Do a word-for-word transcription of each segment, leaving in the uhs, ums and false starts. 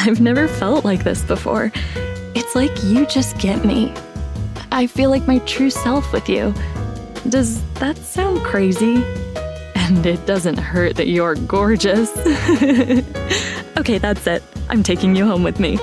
I've never felt like this before. It's like you just get me. I feel like my true self with you. Does that sound crazy? And it doesn't hurt that you're gorgeous. Okay, that's it. I'm taking you home with me.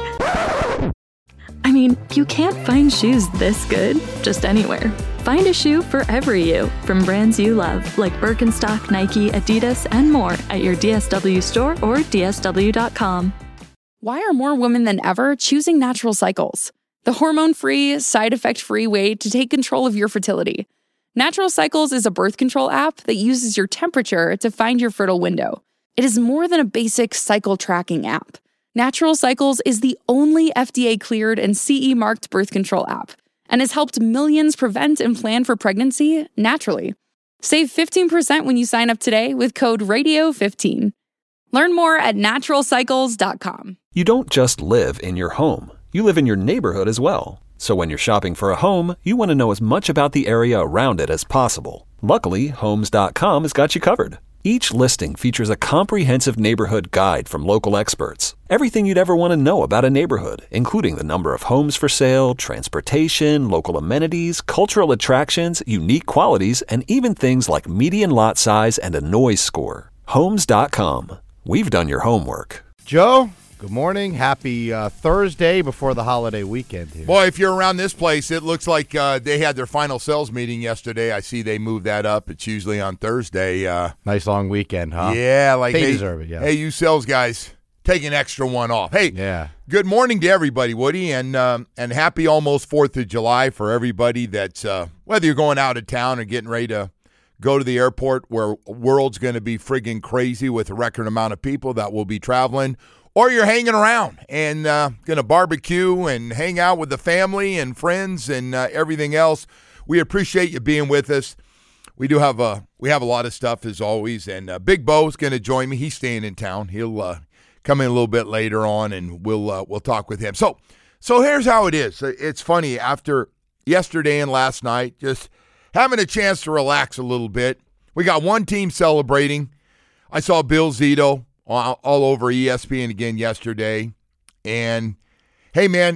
I mean, you can't find shoes this good just anywhere. Find a shoe for every you from brands you love, like Birkenstock, Nike, Adidas, and more at your D S W store or D S W dot com. Why are more women than ever choosing Natural Cycles? The hormone-free, side-effect-free way to take control of your fertility. Natural Cycles is a birth control app that uses your temperature to find your fertile window. It is more than a basic cycle tracking app. Natural Cycles is the only F D A-cleared and C E-marked birth control app and has helped millions prevent and plan for pregnancy naturally. Save fifteen percent when you sign up today with code radio fifteen. Learn more at natural cycles dot com. You don't just live in your home. You live in your neighborhood as well. So when you're shopping for a home, you want to know as much about the area around it as possible. Luckily, homes dot com has got you covered. Each listing features a comprehensive neighborhood guide from local experts. Everything you'd ever want to know about a neighborhood, including the number of homes for sale, transportation, local amenities, cultural attractions, unique qualities, and even things like median lot size and a noise score. homes dot com. We've done your homework. Joe, good morning. Happy uh, Thursday before the holiday weekend here. Boy, if you're around this place, it looks like uh, they had their final sales meeting yesterday. I see they moved that up. It's usually on Thursday. Uh, nice long weekend, huh? Yeah. like They hey, deserve it, yeah. Hey, you sales guys, take an extra one off. Hey, yeah. Good morning to everybody, Woody, and um, and happy almost fourth of July for everybody that's, uh, whether you're going out of town or getting ready to go to the airport where world's going to be friggin' crazy with a record amount of people that will be traveling, or you're hanging around and uh, going to barbecue and hang out with the family and friends and uh, everything else. We appreciate you being with us. We do have a we have a lot of stuff as always, and uh, Big Bo's going to join me. He's staying in town. He'll uh, come in a little bit later on, and we'll uh, we'll talk with him. So so here's how it is. It's funny, after yesterday and last night, just having a chance to relax a little bit. We got one team celebrating. I saw Bill Zito all, all over E S P N again yesterday. And, hey, man,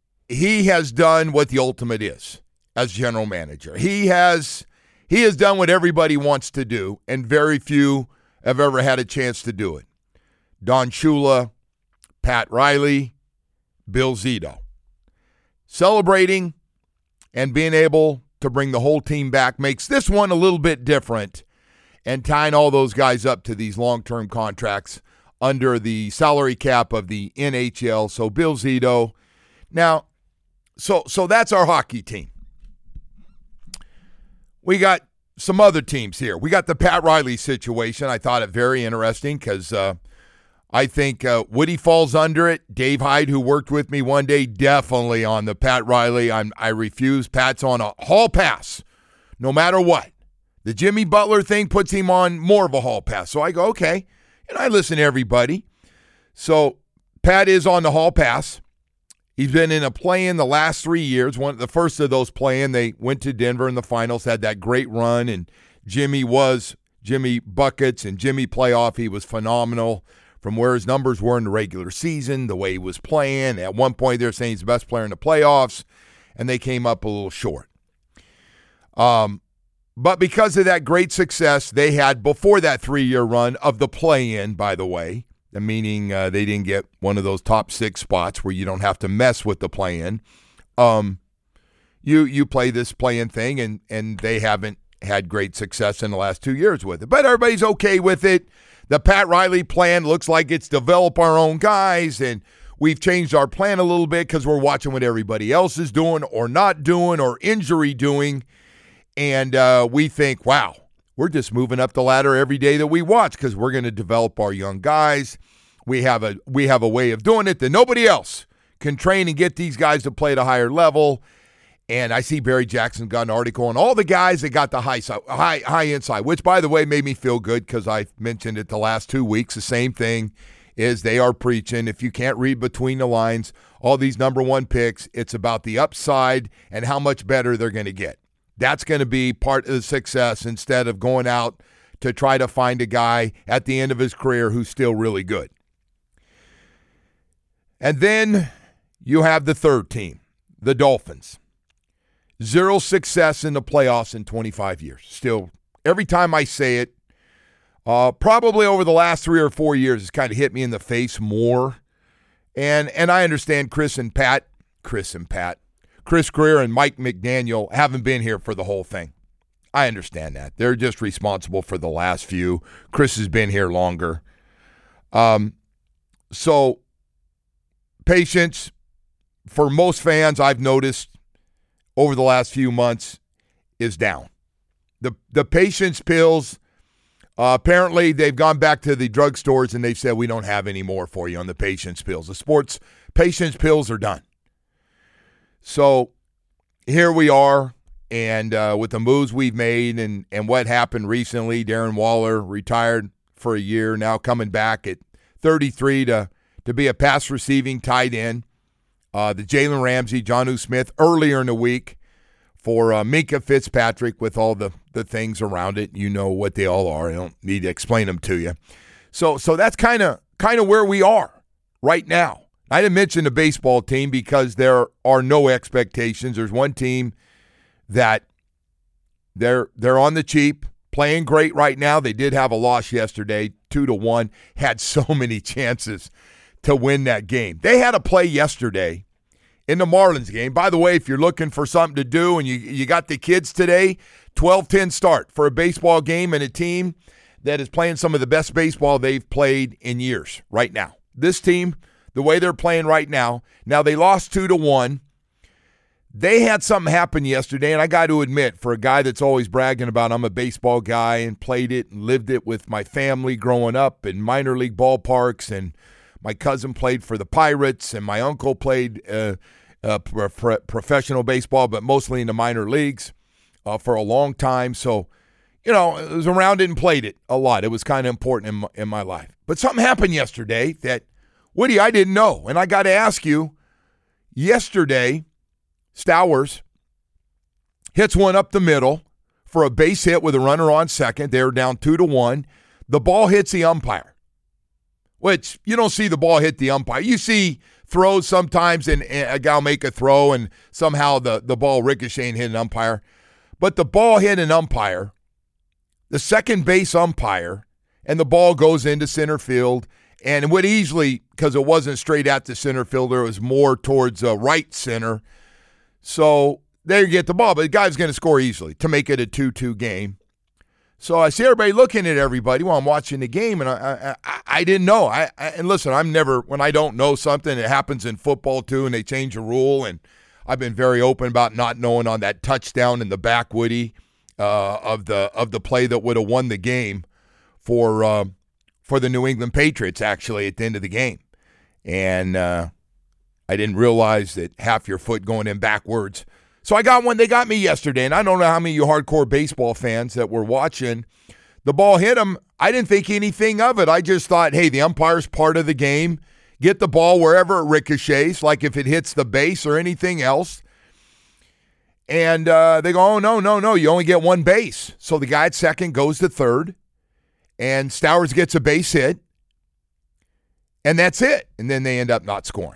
he has done what the ultimate is as general manager. He has he has done what everybody wants to do, and very few have ever had a chance to do it. Don Shula, Pat Riley, Bill Zito. Celebrating and being able to bring the whole team back makes this one a little bit different, and tying all those guys up to these long-term contracts under the salary cap of the N H L. So Bill Zito. Now, so so that's our hockey team. We got some other teams here. We got the Pat Riley situation. I thought it very interesting because uh, I think uh, Woody falls under it. Dave Hyde, who worked with me one day, definitely on the Pat Riley. I'm, I refuse. Pat's on a hall pass, no matter what. The Jimmy Butler thing puts him on more of a hall pass. So I go, okay. And I listen to everybody. So Pat is on the hall pass. He's been in a play-in the last three years. One, the first of those play-in, they went to Denver in the finals, had that great run, and Jimmy was Jimmy Buckets and Jimmy Playoff. He was phenomenal. From where his numbers were in the regular season, the way he was playing. At one point, they're saying he's the best player in the playoffs, and they came up a little short. Um, but because of that great success they had before that three-year run of the play-in, by the way, meaning uh, they didn't get one of those top six spots where you don't have to mess with the play-in, um, you you play this play-in thing, and, and they haven't had great success in the last two years with it. But everybody's okay with it. The Pat Riley plan looks like it's develop our own guys, and we've changed our plan a little bit because we're watching what everybody else is doing or not doing or injury doing, and uh, we think, wow, we're just moving up the ladder every day that we watch because we're going to develop our young guys. We have a we have a way of doing it that nobody else can train and get these guys to play at a higher level. And I see Barry Jackson got an article on all the guys that got the high high high inside, which, by the way, made me feel good because I mentioned it the last two weeks. The same thing is they are preaching. If you can't read between the lines, all these number one picks, it's about the upside and how much better they're going to get. That's going to be part of the success instead of going out to try to find a guy at the end of his career who's still really good. And then you have the third team, the Dolphins. Zero success in the playoffs in twenty-five years. Still, every time I say it, uh, probably over the last three or four years, it's kind of hit me in the face more. And and I understand Chris and Pat, Chris and Pat, Chris Greer and Mike McDaniel haven't been here for the whole thing. I understand that. They're just responsible for the last few. Chris has been here longer. Um, so patience for most fans, I've noticed over the last few months, is down. The the patience pills, uh, apparently they've gone back to the drugstores and they've said, we don't have any more for you on the patience pills. The sports patience pills are done. So here we are, and uh, with the moves we've made and, and what happened recently, Darren Waller retired for a year, now coming back at thirty-three to, to be a pass receiving tight end. Uh, the Jalen Ramsey, Jonnu Smith earlier in the week for uh, Minkah Fitzpatrick with all the, the things around it. You know what they all are. I don't need to explain them to you. So so that's kind of kind of where we are right now. I didn't mention the baseball team because there are no expectations. There's one team that they're they're on the cheap, playing great right now. They did have a loss yesterday, two to one. Had so many chances to win that game. They had a play yesterday in the Marlins game. By the way, if you're looking for something to do and you you got the kids today, twelve ten start for a baseball game and a team that is playing some of the best baseball they've played in years right now. This team, the way they're playing right now, now they lost two to one. They had something happen yesterday, and I got to admit, for a guy that's always bragging about I'm a baseball guy and played it and lived it with my family growing up in minor league ballparks, and my cousin played for the Pirates, and my uncle played uh, uh, pro- professional baseball, but mostly in the minor leagues uh, for a long time. So, you know, I was around it and played it a lot. It was kind of important in my, in my life. But something happened yesterday that, Woody, I didn't know. And I got to ask you, yesterday, Stowers hits one up the middle for a base hit with a runner on second. They were down two to one. The ball hits the umpire. Which you don't see the ball hit the umpire. You see throws sometimes, and, and a guy will make a throw, and somehow the, the ball ricocheting and hit an umpire. But the ball hit an umpire, the second base umpire, and the ball goes into center field. And it would easily, because it wasn't straight at the center fielder, it was more towards uh, right center. So there you get the ball. But the guy's going to score easily to make it a two two game. So I see everybody looking at everybody while I'm watching the game, and I I, I didn't know. I, I and listen, I'm never, when I don't know something, it happens in football too, and they change a rule, and I've been very open about not knowing on that touchdown in the back, Woody, uh, of the of the play that would have won the game for uh, for the New England Patriots, actually, at the end of the game. And uh, I didn't realize that half your foot going in backwards. So I got one. They got me yesterday, and I don't know how many of you hardcore baseball fans that were watching. The ball hit him. I didn't think anything of it. I just thought, hey, the umpire's part of the game. Get the ball wherever it ricochets, like if it hits the base or anything else. And uh, they go, oh, no, no, no, you only get one base. So the guy at second goes to third, and Stowers gets a base hit, and that's it. And then they end up not scoring.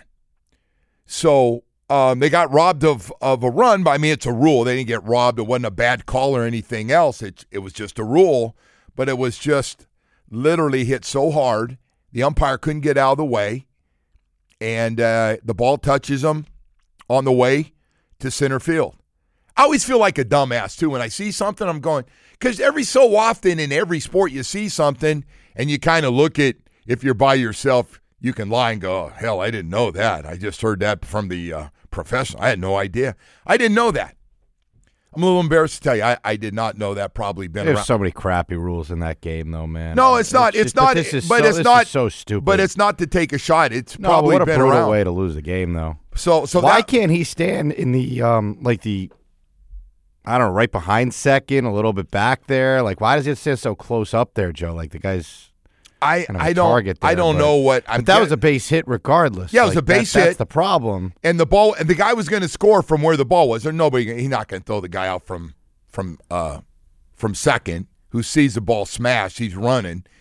So Um, they got robbed of, of a run, but I mean, it's a rule. They didn't get robbed. It wasn't a bad call or anything else. It, it was just a rule, but it was just literally hit so hard, the umpire couldn't get out of the way, and uh, the ball touches him on the way to center field. I always feel like a dumbass, too, when I see something. I'm going, because every so often in every sport you see something, and you kind of look at, if you're by yourself, you can lie and go, oh, hell, I didn't know that. I just heard that from the uh, professional. I had no idea. I didn't know that. I'm a little embarrassed to tell you. I, I did not know that. Probably been There's around. so many crappy rules in that game, though, man. No, it's not. It's, just, not. But, this is but so, it's this not is so stupid. But it's not to take a shot. It's no, probably what a been brutal around. way to lose the game, though. So, so why that, can't he stand in the um like the I don't know, right behind second, a little bit back there? Like, why does it sit so close up there, Joe? Like the guy's. I, Kind of I don't there, I don't but, know what I'm but that get, was a base hit regardless. Yeah, it was like, a base that, hit. That's the problem. And the ball and the guy was going to score from where the ball was. There's nobody. He's not going to throw the guy out from from uh from second who sees the ball smash. He's running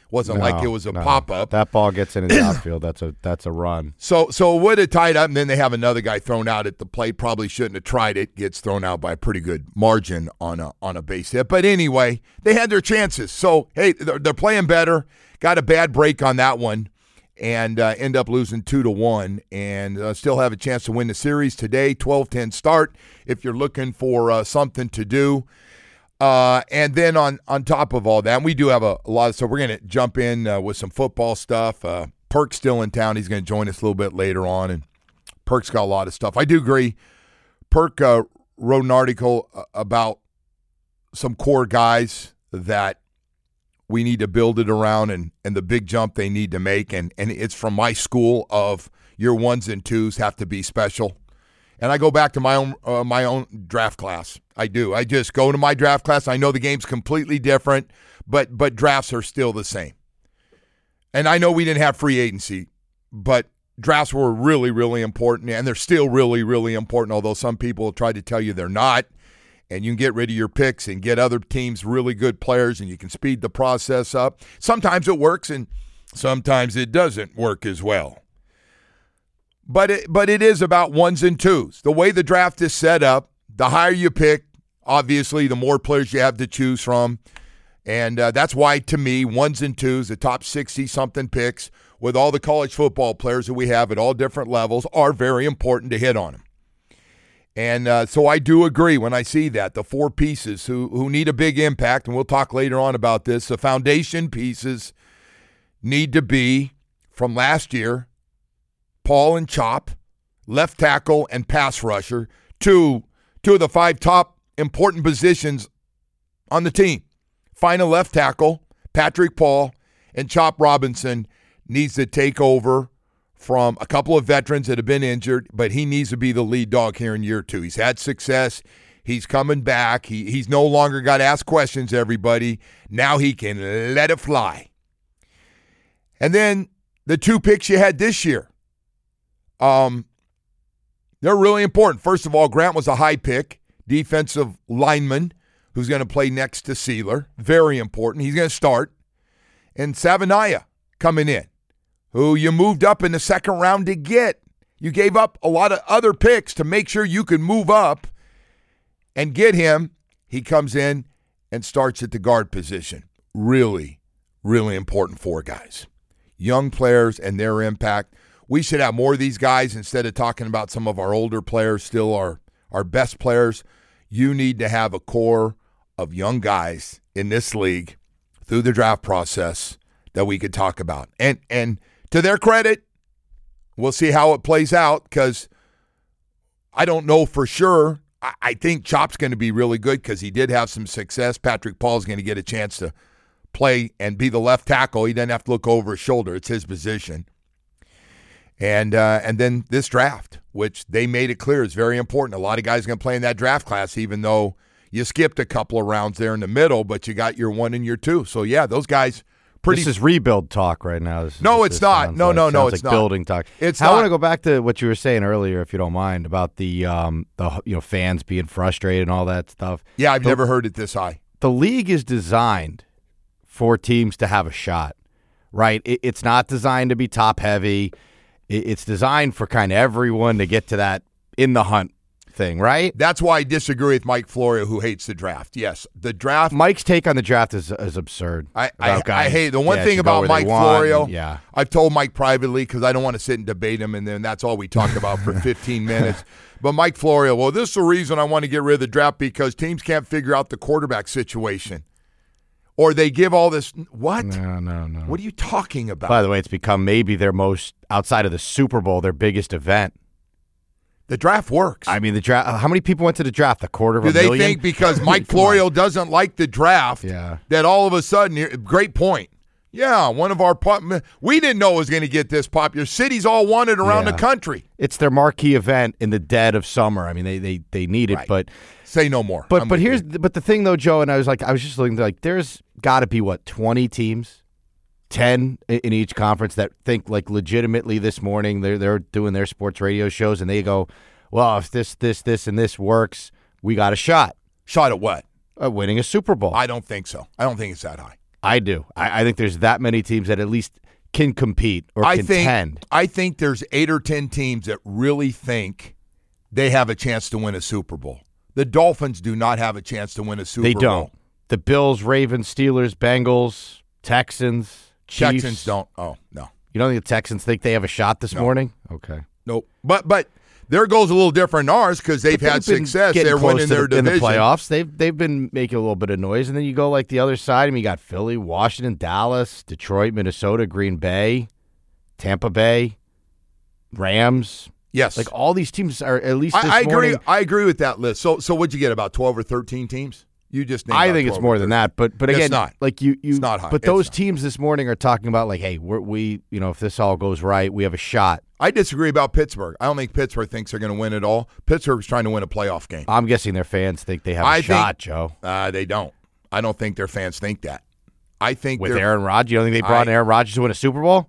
Wasn't No, like it was a no. pop-up. That ball gets into the outfield. That's a that's a run. So so it would have tied up, and then they have another guy thrown out at the plate. Probably shouldn't have tried it. Gets thrown out by a pretty good margin on a on a base hit. But anyway, they had their chances. So, hey, they're, they're playing better. Got a bad break on that one and uh, end up losing two to one and uh, still have a chance to win the series today. twelve ten start if you're looking for uh, something to do. Uh, and then on, on top of all that, we do have a, a lot of stuff. We're going to jump in uh, with some football stuff. Uh, Perk's still in town. He's going to join us a little bit later on, and Perk's got a lot of stuff. I do agree. Perk uh, wrote an article uh, about some core guys that we need to build it around and, and the big jump they need to make. And, and it's from my school of your ones and twos have to be special. And I go back to my own uh, my own draft class. I do. I just go to my draft class. I know the game's completely different, but but drafts are still the same. And I know we didn't have free agency, but drafts were really, really important, and they're still really, really important, although some people try to tell you they're not. And you can get rid of your picks and get other teams really good players, and you can speed the process up. Sometimes it works, and sometimes it doesn't work as well. But it, but it is about ones and twos. The way the draft is set up, the higher you pick, obviously, the more players you have to choose from. And uh, that's why, to me, ones and twos, the top sixty-something picks, with all the college football players that we have at all different levels, are very important to hit on them. And uh, so I do agree when I see that. The four pieces who, who need a big impact, and we'll talk later on about this, the foundation pieces need to be, from last year, Paul and Chop, left tackle and pass rusher, two, two of the five top important positions on the team. Find a left tackle, Patrick Paul, and Chop Robinson needs to take over from a couple of veterans that have been injured, but he needs to be the lead dog here in year two. He's had success. He's coming back. He, he's no longer got to ask questions, everybody. Now he can let it fly. And then the two picks you had this year. Um, they're really important. First of all, Grant was a high pick, defensive lineman who's going to play next to Sealer. Very important. He's going to start. And Savanaya coming in, who you moved up in the second round to get. You gave up a lot of other picks to make sure you could move up and get him. He comes in and starts at the guard position. Really, really important for guys. Young players and their impact. We should have more of these guys instead of talking about some of our older players, still our, our best players. You need to have a core of young guys in this league through the draft process that we could talk about. And and to their credit, we'll see how it plays out because I don't know for sure. I, I think Chop's going to be really good because he did have some success. Patrick Paul's going to get a chance to play and be the left tackle. He doesn't have to look over his shoulder. It's his position. And uh, and then this draft, which they made it clear is very important. A lot of guys are going to play in that draft class, even though you skipped a couple of rounds there in the middle, but you got your one and your two. So, yeah, those guys pretty. This is rebuild talk right now. This, no, this, it's this not. No, like, no, no, sounds it's like not. building talk. It's I not. want to go back to what you were saying earlier, if you don't mind, about the um the you know fans being frustrated and all that stuff. Yeah, I've the, never heard it this high. The league is designed for teams to have a shot, right? It, it's not designed to be top heavy. It, it's designed for kind of everyone to get to that in the hunt thing, right? That's why I disagree with Mike Florio, who hates the draft. Yes, the draft. Mike's take on the draft is is absurd. I I, guys, I hate the one yeah, thing should go about where they Mike want, Florio. and, yeah, I've told Mike privately because I don't want to sit and debate him, and then that's all we talk about for fifteen minutes. But Mike Florio, well, this is the reason I want to get rid of the draft because teams can't figure out the quarterback situation, or they give all this. What? No, no, no. What are you talking about? By the way, it's become maybe their most outside of the Super Bowl, their biggest event. The draft works. I mean, the draft. How many people went to the draft? A quarter of Do a they million? think because Mike Florio doesn't like the draft Yeah. that all of a sudden, great point. Yeah, one of our pop, we didn't know it was going to get this popular. Cities all wanted around Yeah. the country. It's their marquee event in the dead of summer. I mean, they they, they need it, Right. but Say no more. but I'm but with here's you. but the thing though, Joe, and I was like, I was just looking like, there's got to be what twenty teams, ten in in each conference that think like legitimately this morning they're they're doing their sports radio shows and they go, well, if this this this and this works, we got a shot Shot at what? at winning a Super Bowl. I don't think so. I don't think it's that high. I do. I, I think there's that many teams that at least can compete or I contend. think, I think there's eight or ten teams that really think they have a chance to win a Super Bowl. The Dolphins do not have a chance to win a Super they Bowl. They don't. The Bills, Ravens, Steelers, Bengals, Texans, Chiefs. Texans don't. Oh, no. You don't think the Texans think they have a shot this no. morning? Okay. Nope. But but their goal's a little different than ours because they've, they've had success. They're winning their the, division. In the playoffs. They've, they've been making a little bit of noise. And then you go like the other side, and you got Philly, Washington, Dallas, Detroit, Minnesota, Green Bay, Tampa Bay, Rams. Yes. Like all these teams are at least this I, I morning. agree. I agree with that list. So so what'd you get, about twelve or thirteen teams? You just named I about think it's more than that, but but It's again, not. like you, you, It's not high. But It's those not. teams this morning are talking about like, hey, we're, we, you know, if this all goes right, we have a shot. I disagree about Pittsburgh. I don't think Pittsburgh thinks they're going to win it all. Pittsburgh's trying to win a playoff game. I'm guessing their fans think they have a I shot, think, Joe. Uh, they don't. I don't think their fans think that. I think With they're- Aaron Rodgers, you don't think they brought I- Aaron Rodgers to win a Super Bowl?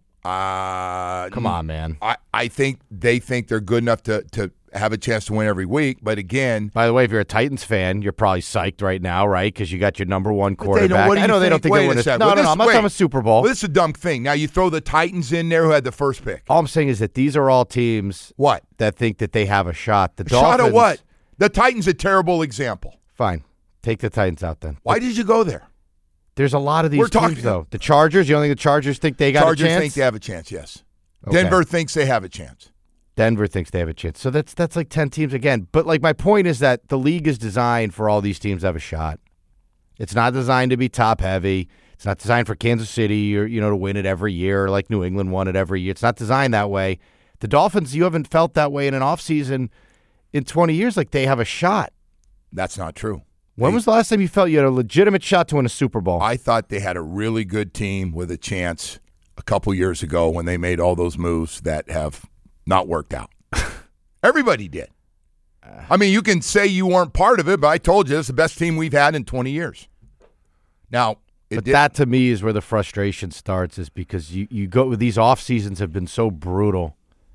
Uh, Come on, man. I, I think they think they're good enough to, to have a chance to win every week. But again, By the way, if you're a Titans fan, you're probably psyched right now, right? Because you got your number one But they quarterback. don't- what do I you know they don't think Wait they'll win a a second. No, Well, no, this- no. I'm not wait. talking about Super Bowl. well, this is a dumb thing. Now you throw the Titans in there who had the first pick. All I'm saying is that these are all teams What? that think that they have a shot. The A Dolphins, shot at what? The Titans a terrible example. Fine. Take the Titans out then. Why did you go there? There's a lot of these We're teams, talking- though. The Chargers, you don't think the Chargers think they got Chargers a chance? think they have a chance, yes. Okay. Denver thinks they have a chance. Denver thinks they have a chance. So that's that's like ten teams again. But like my point is that the league is designed for all these teams to have a shot. It's not designed to be top heavy. It's not designed for Kansas City or you know to win it every year or like New England won it every year. It's not designed that way. The Dolphins, you haven't felt that way in an offseason in twenty years like they have a shot. That's not true. When They- was the last time you felt you had a legitimate shot to win a Super Bowl? I thought they had a really good team with a chance a couple years ago when they made all those moves that have not worked out. Everybody did. I mean, you can say you weren't part of it, but I told you it's the best team we've had in twenty years. Now, it But did, that to me is where the frustration starts, is because you, you go these off seasons have been so brutal,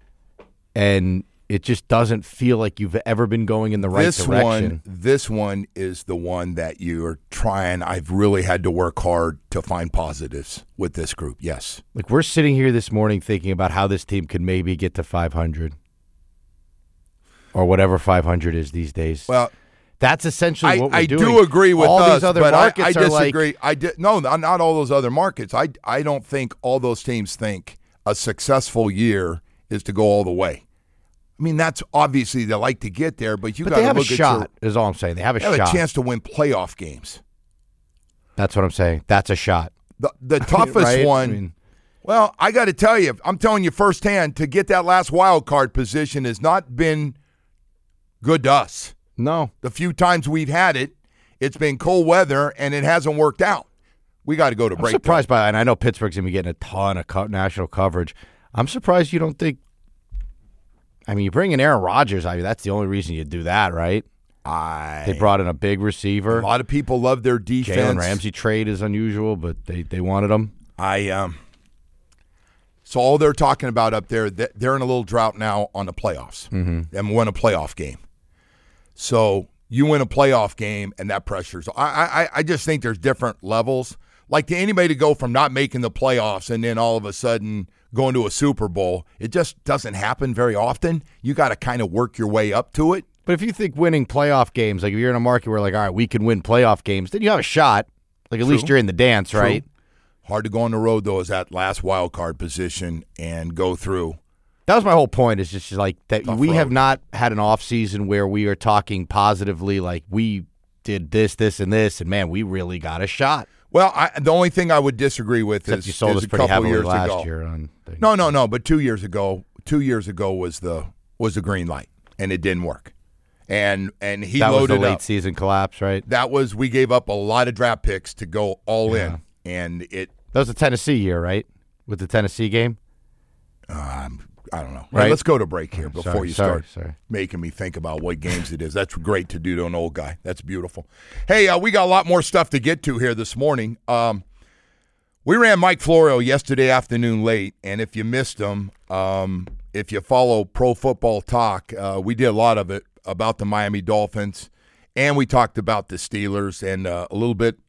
and it just doesn't feel like you've ever been going in the right this direction. one, this one is the one that you're trying. I've really had to work hard to find positives with this group. Yes, Like we're sitting here this morning thinking about how this team could maybe get to five hundred, or whatever five hundred is these days. well. That's essentially I, what we're I doing. do agree with all us, these other but I, markets I are like, disagree. I di- no, not not all those other markets. I, I don't think all those teams think a successful year is to go all the way. I mean, that's obviously they like to get there, but you but got they to have look a at shot. Is all I'm saying. They have a your, they have shot. a chance to win playoff games. That's what I'm saying. That's a shot. The the toughest Right? one. I mean, Well, I got to tell you, I'm telling you firsthand, to get that last wild card position has not been good to us. no. The few times we've had it, it's been cold weather and it hasn't worked out. We got to go to I'm break. surprised by, and I know Pittsburgh's going to be getting a ton of co- national coverage. I'm surprised you don't think. I mean, you bring in Aaron Rodgers. I mean, that's the only reason you do that, right? I They brought in a big receiver. A lot of people love their Jalen defense. Ramsey trade is unusual, but they, they wanted him. I um. So all they're talking about up there, th- they're in a little drought now on the playoffs. Mm-hmm. And win a playoff game. So you win a playoff game, and that pressures. I I I just think there's different levels. Like to anybody to go from not making the playoffs and then all of a sudden going to a Super Bowl, it just doesn't happen very often. You got to kind of work your way up to it. But if you think winning playoff games, like if you're in a market where like, all right, we can win playoff games, then you have a shot. Like at True. least you're in the dance, True. right? Hard to go on the road though, is that last wild card position and go through. That was my whole point. Is just like that Tough we road. have not had an off season where we are talking positively, like we did this, this, and this, and man, we really got a shot. Well, I, the only thing I would disagree with Except is, you sold is us a pretty couple heavily years last ago. year on things. No, no, no. But two years ago, two years ago was the was the green light, and it didn't work. And and he that was loaded the late up. season collapse, right? That was we gave up a lot of draft picks to go all Yeah. in, and it. That was the Tennessee year, right? With the Tennessee game, Um, I don't know. Right. Hey, let's go to break here before Sorry, you sorry, start sorry. making me think about what games it is. That's great to do to an old guy. That's beautiful. Hey, uh, we got a lot more stuff to get to here this morning. Um, we ran Mike Florio yesterday afternoon late, and if you missed him, um, if you follow Pro Football Talk, uh, we did a lot of it about the Miami Dolphins, and we talked about the Steelers and uh, a little bit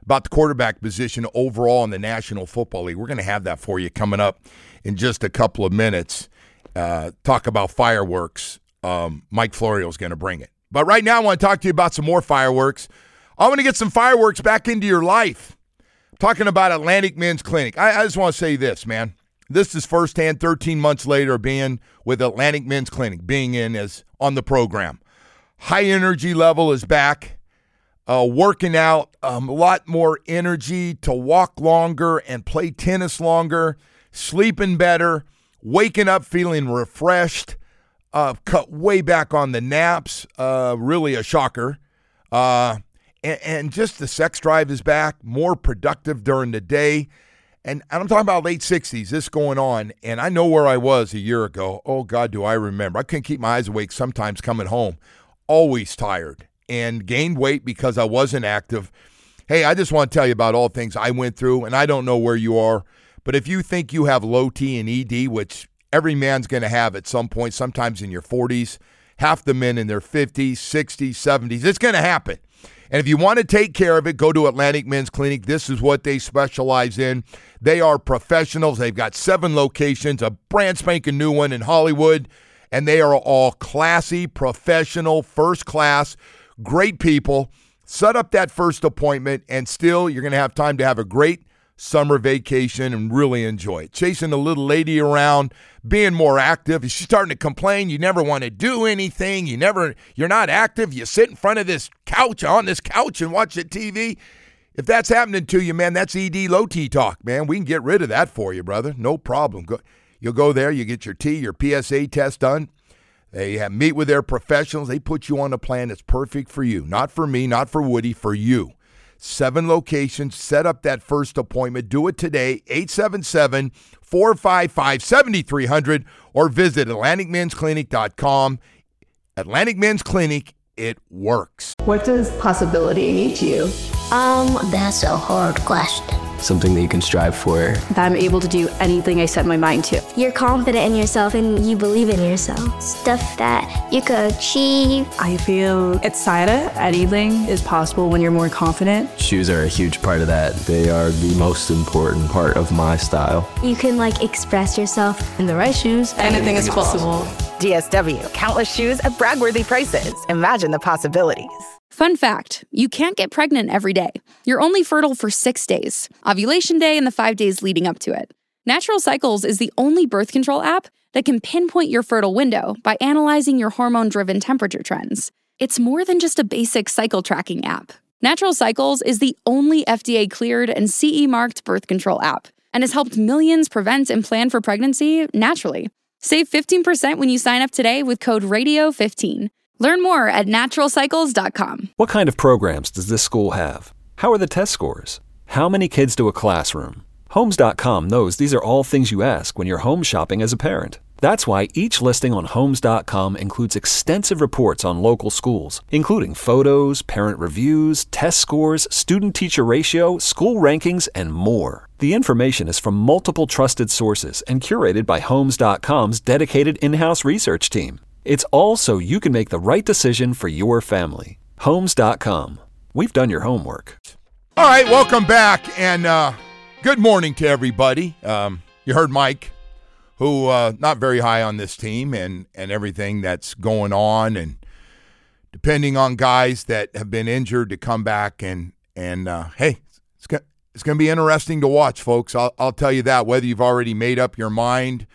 about the quarterback position overall in the National Football League. We're going to have that for you coming up in just a couple of minutes. Uh, talk about fireworks. Um, Mike Florio is going to bring it. But right now I want to talk to you about some more fireworks. I want to get some fireworks back into your life. I'm talking about Atlantic Men's Clinic. I, I just want to say this, man. This is firsthand thirteen months later being with Atlantic Men's Clinic, being in as on the program. High energy level is back. Uh, working out, um, a lot more energy to walk longer and play tennis longer, sleeping better, waking up feeling refreshed, uh, cut way back on the naps, uh, really a shocker. Uh, and, and just the sex drive is back, more productive during the day. And I'm talking about late sixties, this going on, and I know where I was a year ago. Oh, God, do I remember. I couldn't keep my eyes awake sometimes coming home. Always tired and gained weight because I wasn't active. Hey, I just want to tell you about all things I went through, and I don't know where you are, but if you think you have low T and E D, which every man's going to have at some point, sometimes in your forties, half the men in their fifties, sixties, seventies, it's going to happen. And if you want to take care of it, go to Atlantic Men's Clinic. This is what they specialize in. They are professionals. They've got seven locations, a brand spanking new one in Hollywood, and they are all classy, professional, first class, great people. Set up that first appointment, and still you're going to have time to have a great summer vacation and really enjoy it. Chasing a little lady around, being more active. If she's starting to complain, you never want to do anything. You never, you're not active. You sit in front of this couch, on this couch, and watch the T V. If that's happening to you, man, that's E D low T talk, man. We can get rid of that for you, brother. No problem. Go, you'll go there, you get your T, your P S A test done. They have, meet with their professionals. They put you on a plan that's perfect for you. Not for me, not for Woody, for you. Seven locations. Set up that first appointment. Do it today, eight seven seven, four five five, seven three zero zero, or visit Atlantic Men's Clinic dot com. Atlantic Men's Clinic, it works. What does possibility mean to you? Um, that's a hard question. Something that you can strive for. That I'm able to do anything I set my mind to. You're confident in yourself and you believe in yourself. Stuff that you could achieve. I feel excited. Anything is possible when you're more confident. Shoes are a huge part of that. They are the most important part of my style. You can like express yourself. In the right shoes, anything is possible. D S W, countless shoes at brag-worthy prices. Imagine the possibilities. Fun fact, you can't get pregnant every day. You're only fertile for six days, ovulation day and the five days leading up to it. Natural Cycles is the only birth control app that can pinpoint your fertile window by analyzing your hormone-driven temperature trends. It's more than just a basic cycle tracking app. Natural Cycles is the only F D A-cleared and C E-marked birth control app and has helped millions prevent and plan for pregnancy naturally. Save fifteen percent when you sign up today with code radio fifteen. Learn more at natural cycles dot com. What kind of programs does this school have? How are the test scores? How many kids do a classroom? Homes dot com knows these are all things you ask when you're home shopping as a parent. That's why each listing on Homes dot com includes extensive reports on local schools, including photos, parent reviews, test scores, student-teacher ratio, school rankings, and more. The information is from multiple trusted sources and curated by Homes dot com's dedicated in-house research team. It's all so you can make the right decision for your family. Homes dot com. We've done your homework. All right, welcome back, and uh, good morning to everybody. Um, you heard Mike, who uh, not very high on this team and, and everything that's going on, and depending on guys that have been injured to come back, and and uh, hey, it's go- it's going to be interesting to watch, folks. I'll I'll tell you that, whether you've already made up your mind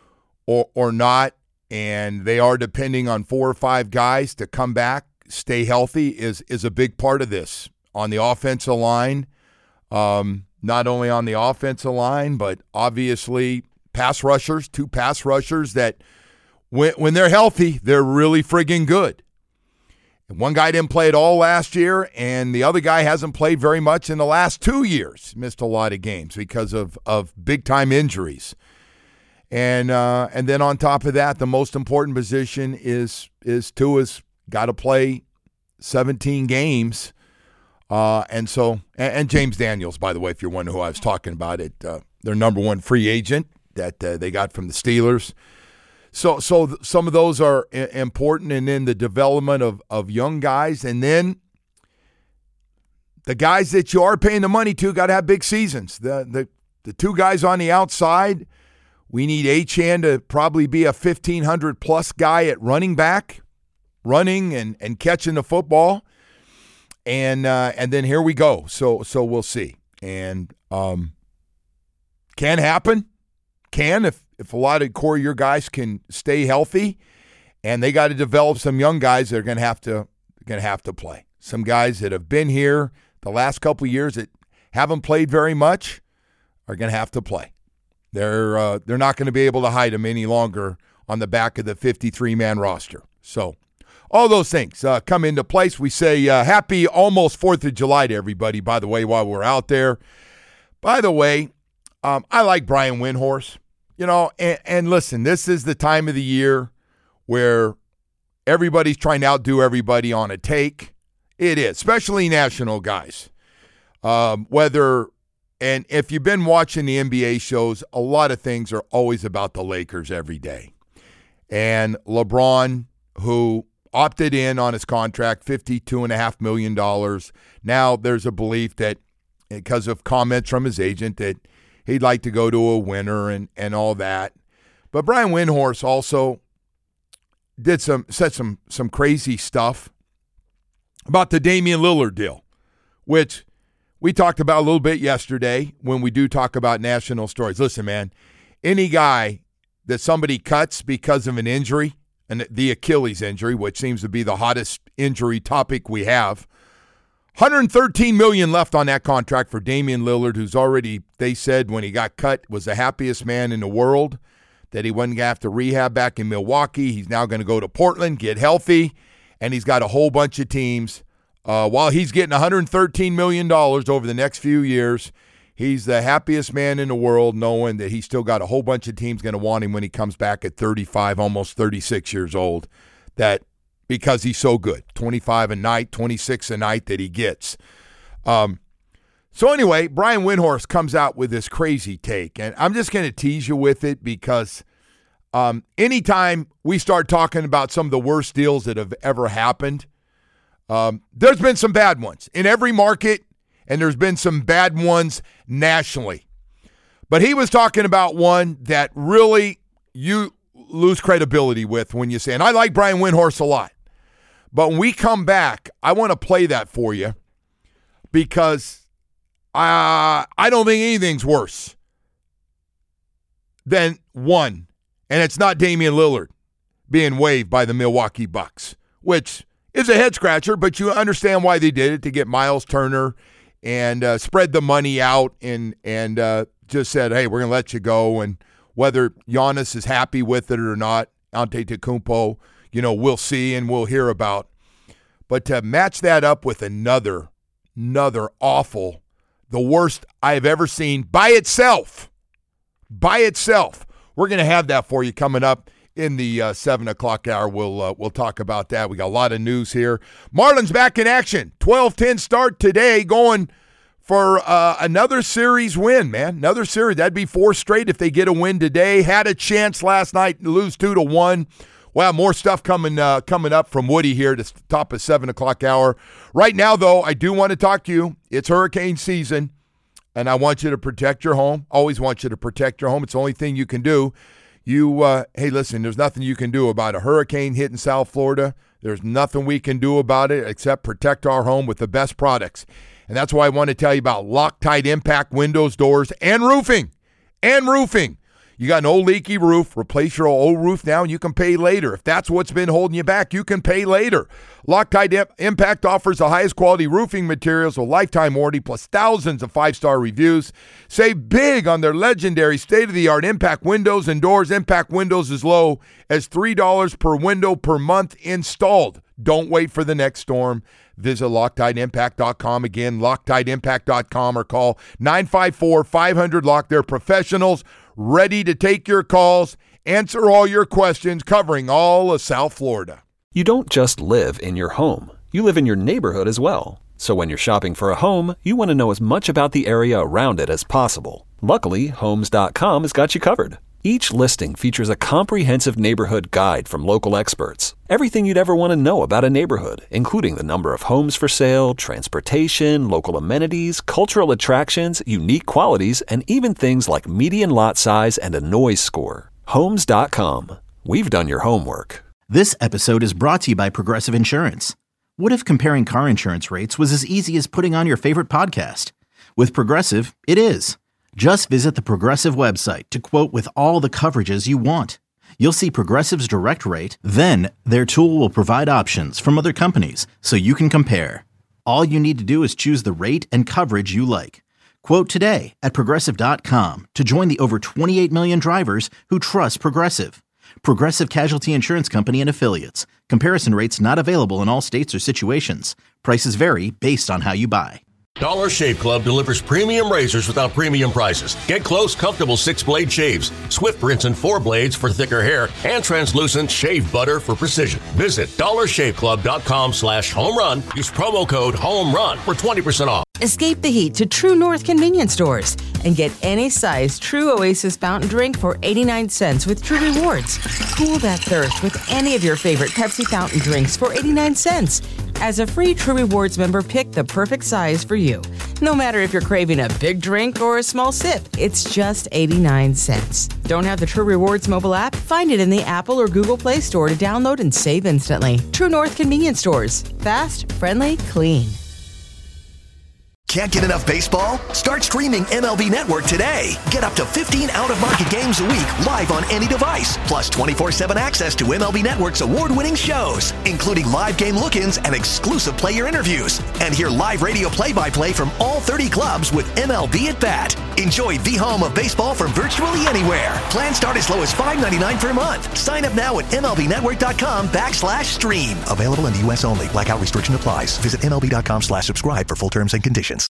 or or not. And they are depending on four or five guys to come back, stay healthy is is a big part of this. On the offensive line, um, not only on the offensive line, but obviously pass rushers, two pass rushers that when, when they're healthy, they're really friggin' good. And one guy didn't play at all last year, and the other guy hasn't played very much in the last two years. Missed a lot of games because of, of big-time injuries. And uh, and then on top of that, the most important position is is Tua's got to play seventeen games, uh, and so and, and James Daniels, by the way, if you're wondering who I was talking about, it uh, their number one free agent that uh, they got from the Steelers. So so th- some of those are I- important, and then the development of of young guys, and then the guys that you are paying the money to got to have big seasons. The, the, the two guys on the outside, we need Achane to probably be a fifteen hundred plus guy at running back, running and, and catching the football. And uh, and then here we go. So so we'll see. And um, can happen. Can if, if a lot of core of your guys can stay healthy, and they got to develop some young guys that are going to have to going to have to play. Some guys that have been here the last couple of years that haven't played very much are going to have to play. They're uh, they're not going to be able to hide them any longer on the back of the fifty-three man roster. So all those things uh, come into place. We say uh, happy almost fourth of July to everybody, by the way, while we're out there. By the way, um, I like Brian Windhorst. You know, and, and listen, this is the time of the year where everybody's trying to outdo everybody on a take. It is, especially national guys. Um, whether, and if you've been watching the N B A shows, a lot of things are always about the Lakers every day. And LeBron, who opted in on his contract, fifty-two point five million dollars. Now there's a belief that because of comments from his agent that he'd like to go to a winner and, and all that. But Brian Windhorst also did some said some some crazy stuff about the Damian Lillard deal, which we talked about a little bit yesterday when we do talk about national stories. Listen, man, any guy that somebody cuts because of an injury, and the Achilles injury, which seems to be the hottest injury topic we have, one hundred thirteen million dollars left on that contract for Damian Lillard, who's already, they said when he got cut, was the happiest man in the world, that he wasn't going to have to rehab back in Milwaukee. He's now going to go to Portland, get healthy, and he's got a whole bunch of teams. Uh, while he's getting one hundred thirteen million dollars over the next few years, he's the happiest man in the world knowing that he's still got a whole bunch of teams going to want him when he comes back at thirty-five, almost thirty-six years old, that because he's so good, twenty-five a night, twenty-six a night that he gets. Um, so anyway, Brian Windhorst comes out with this crazy take, and I'm just going to tease you with it because um, anytime we start talking about some of the worst deals that have ever happened, um, there's been some bad ones in every market, and there's been some bad ones nationally. But he was talking about one that really you lose credibility with when you say, and I like Brian Windhorst a lot. But when we come back, I want to play that for you because uh, I don't think anything's worse than one, and it's not Damian Lillard being waived by the Milwaukee Bucks, which is a head-scratcher, but you understand why they did it, to get Miles Turner and uh, spread the money out and, and uh, just said, hey, we're going to let you go, and whether Giannis is happy with it or not, Antetokounmpo, you know, we'll see and we'll hear about. But to match that up with another, another awful, the worst I've ever seen by itself, by itself. We're going to have that for you coming up in the uh, seven o'clock hour. We'll uh, we'll talk about that. We got a lot of news here. Marlins back in action. twelve ten start today, going for uh, another series win, man. Another series. That'd be four straight if they get a win today. Had a chance last night to lose two to one. Wow, more stuff coming uh, coming up from Woody here to top of seven o'clock hour. Right now, though, I do want to talk to you. It's hurricane season, and I want you to protect your home. Always want you to protect your home. It's the only thing you can do. You, uh, hey, listen, there's nothing you can do about a hurricane hitting South Florida. There's nothing we can do about it except protect our home with the best products. And that's why I want to tell you about Loctite Impact windows, doors, and roofing. And roofing. You got an old leaky roof, replace your old roof now, and you can pay later. If that's what's been holding you back, you can pay later. Loctite Impact offers the highest quality roofing materials with lifetime warranty plus thousands of five-star reviews. Save big on their legendary state-of-the-art Impact windows and doors. Impact windows as low as three dollars per window per month installed. Don't wait for the next storm. Visit Loctite Impact dot com. Again, Loctite Impact dot com, or call nine five four, five hundred, L O C K. They're professionals ready to take your calls, answer all your questions, covering all of South Florida. You don't just live in your home. You live in your neighborhood as well. So when you're shopping for a home, you want to know as much about the area around it as possible. Luckily, Homes dot com has got you covered. Each listing features a comprehensive neighborhood guide from local experts. Everything you'd ever want to know about a neighborhood, including the number of homes for sale, transportation, local amenities, cultural attractions, unique qualities, and even things like median lot size and a noise score. Homes dot com. We've done your homework. This episode is brought to you by Progressive Insurance. What if comparing car insurance rates was as easy as putting on your favorite podcast? With Progressive, it is. Just visit the Progressive website to quote with all the coverages you want. You'll see Progressive's direct rate, then their tool will provide options from other companies so you can compare. All you need to do is choose the rate and coverage you like. Quote today at Progressive dot com to join the over twenty-eight million drivers who trust Progressive. Progressive Casualty Insurance Company and Affiliates. Comparison rates not available in all states or situations. Prices vary based on how you buy. Dollar Shave Club delivers premium razors without premium prices. Get close, comfortable six-blade shaves, swift rinse and four blades for thicker hair, and translucent shave butter for precision. Visit dollar shave club dot com slash home run. Use promo code HOMERUN for twenty percent off. Escape the heat to True North convenience stores and get any size True Oasis fountain drink for eighty-nine cents with True Rewards. Cool that thirst with any of your favorite Pepsi fountain drinks for eighty-nine cents. As a free True Rewards member, pick the perfect size for you. No matter if you're craving a big drink or a small sip, it's just eighty-nine cents. Don't have the True Rewards mobile app? Find it in the Apple or Google Play Store to download and save instantly. True North convenience stores. Fast, friendly, clean. Can't get enough baseball? Start streaming M L B Network today. Get up to fifteen out-of-market games a week live on any device, plus twenty-four seven access to M L B Network's award-winning shows, including live game look-ins and exclusive player interviews. And hear live radio play-by-play from all thirty clubs with M L B at Bat. Enjoy the home of baseball from virtually anywhere. Plans start as low as five ninety-nine per month. Sign up now at M L B network dot com backslash stream. Available in the U S only. Blackout restriction applies. Visit M L B dot com slash subscribe for full terms and conditions.